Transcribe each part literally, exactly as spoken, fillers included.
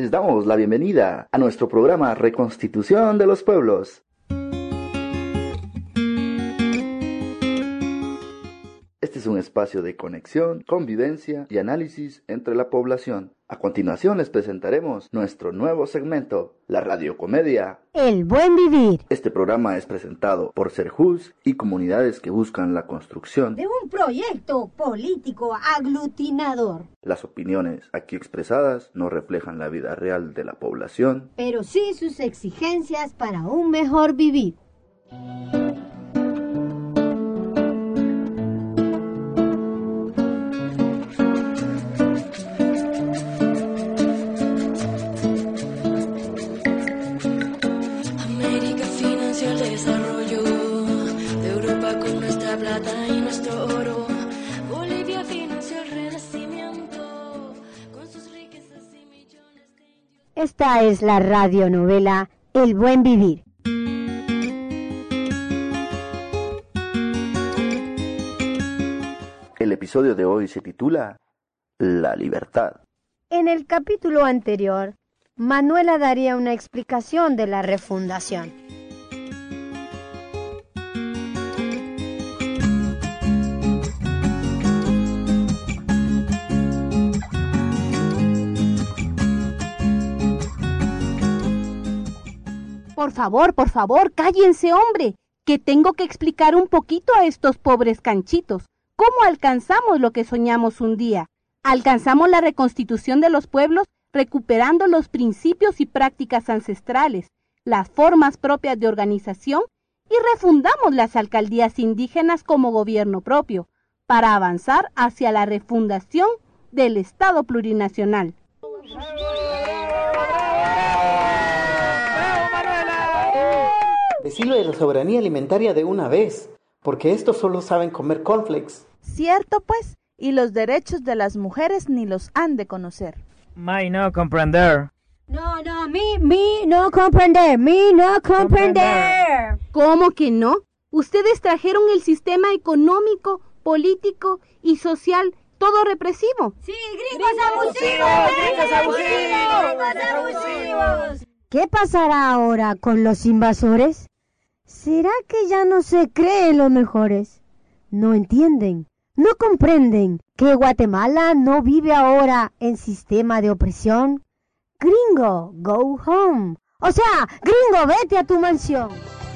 les damos la bienvenida a nuestro programa Reconstitución de los Pueblos. Este es un espacio de conexión, convivencia y análisis entre la población. A continuación les presentaremos nuestro nuevo segmento, la radiocomedia El Buen Vivir. Este programa es presentado por Serjus y comunidades que buscan la construcción de un proyecto político aglutinador. Las opiniones aquí expresadas no reflejan la vida real de la población, pero sí sus exigencias para un mejor vivir. Esta es la radionovela El Buen Vivir. El episodio de hoy se titula La libertad. En el capítulo anterior, Manuela daría una explicación de la refundación. Por favor, por favor, cállense, hombre, que tengo que explicar un poquito a estos pobres canchitos. ¿Cómo alcanzamos lo que soñamos un día? Alcanzamos la reconstitución de los pueblos recuperando los principios y prácticas ancestrales, las formas propias de organización y refundamos las alcaldías indígenas como gobierno propio para avanzar hacia la refundación del Estado plurinacional. Decilo de la soberanía alimentaria de una vez, porque estos solo saben comer cornflakes. Cierto, pues, y los derechos de las mujeres ni los han de conocer. May no comprender. No, no, mi, mi no comprender, mi no comprender. ¿Cómo que no? Ustedes trajeron el sistema económico, político y social todo represivo. Sí, gringos abusivos, gringos abusivos, gringos abusivos. ¿Qué pasará ahora con los invasores? ¿Será que ya no se creen los mejores? No entienden, no comprenden que Guatemala no vive ahora en sistema de opresión. Gringo, go home. O sea, gringo, vete a tu mansión.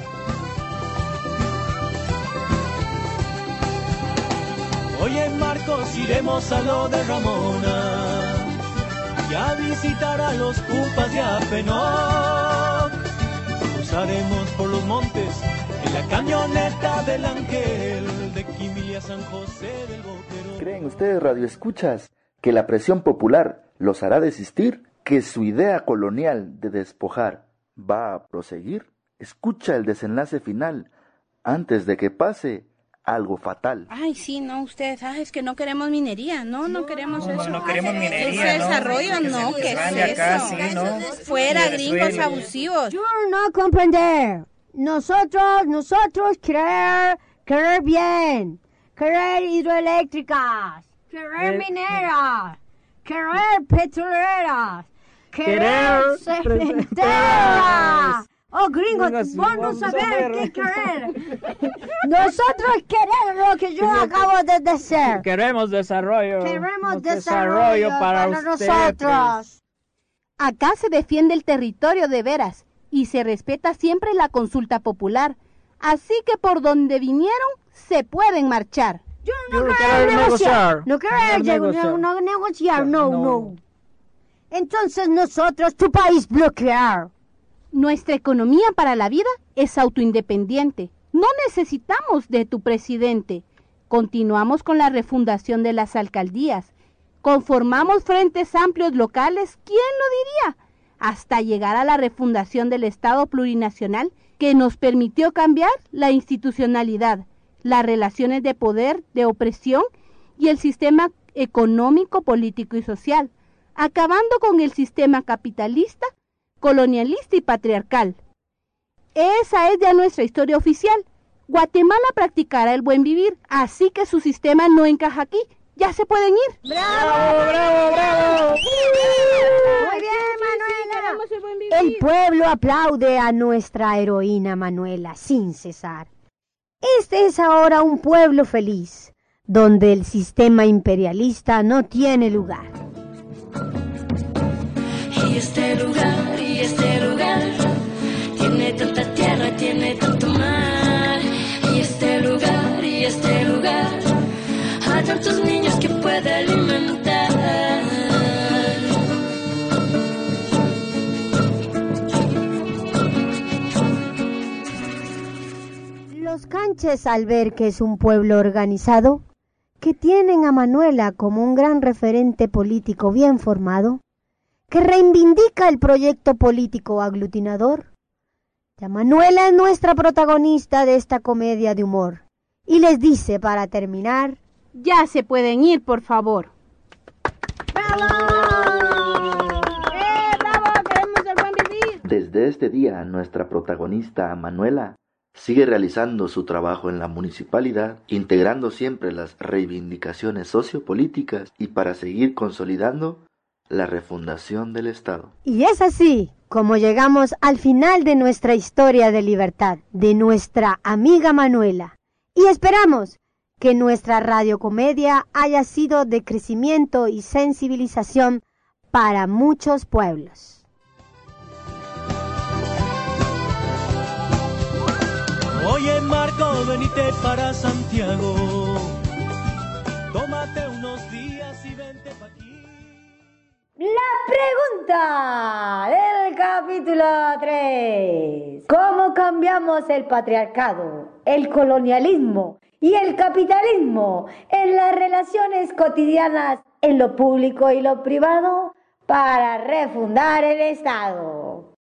Hoy en Marcos iremos a lo de Ramona y a visitar a los cupas de Apenoc. Cruzaremos por los montes en la camioneta del Ángel de Quimilla San José del Boquerón. ¿Creen ustedes, radioescuchas, que la presión popular los hará desistir? ¿Que su idea colonial de despojar va a proseguir? Escucha el desenlace final antes de que pase algo fatal. Ay, sí, no, ustedes, ah, es que no queremos minería, no, no queremos no, eso. No queremos minería, ese no, desarrollo, que no, se, ¿qué que es eso? acá, sí, ¿no? Fuera, sí, gringos abusivos. Yo no comprender. Nosotros, nosotros querer, querer bien, querer hidroeléctricas, querer mineras, querer petroleras, querer cementeras. Oh, gringos, vos no saber qué querer. Nosotros queremos lo que yo acabo de decir. Queremos desarrollo. Queremos desarrollo, desarrollo para, para ustedes. nosotros. Acá se defiende el territorio de veras y se respeta siempre la consulta popular. Así que por donde vinieron, se pueden marchar. Yo no Yo quiero quiero negociar. negociar. No quiero No negociar. negociar. No, no negociar, no, No. no. Entonces nosotros, tu país, bloquear. Nuestra economía para la vida es autoindependiente. No necesitamos de tu presidente. Continuamos con la refundación de las alcaldías. Conformamos frentes amplios locales, ¿quién lo diría? Hasta llegar a la refundación del Estado plurinacional que nos permitió cambiar la institucionalidad, las relaciones de poder, de opresión y el sistema económico, político y social, acabando con el sistema capitalista, colonialista y patriarcal. Esa es ya nuestra historia oficial. Guatemala practicará el buen vivir, así que su sistema no encaja aquí. Ya se pueden ir. ¡Bravo! ¡Bravo, bravo, bravo! Muy bien, Manuel. gozo y buen vivir. El pueblo aplaude a nuestra heroína Manuela sin cesar. Este es ahora un pueblo feliz, donde el sistema imperialista no tiene lugar. Y este lugar, y este lugar, tiene tanta tierra, tiene tanto mar. Y este lugar, y este lugar, hay tantos niños que puede alimentar. Los canches, al ver que es un pueblo organizado, que tienen a Manuela como un gran referente político bien formado, que reivindica el proyecto político aglutinador, ya Manuela es nuestra protagonista de esta comedia de humor, y les dice para terminar: ya se pueden ir, por favor. ¡Bravo! ¡Eh, bravo! ¡Queremos el buen vivir! Desde este día, nuestra protagonista, Manuela, sigue realizando su trabajo en la municipalidad, integrando siempre las reivindicaciones sociopolíticas y para seguir consolidando la refundación del Estado. Y es así como llegamos al final de nuestra historia de libertad, de nuestra amiga Manuela. Y esperamos que nuestra radiocomedia haya sido de crecimiento y sensibilización para muchos pueblos. Oye Marco, venite para Santiago, tómate unos días y vente pa' aquí. La pregunta del capítulo tres. ¿Cómo cambiamos el patriarcado, el colonialismo y el capitalismo en las relaciones cotidianas, en lo público y lo privado, para refundar el Estado?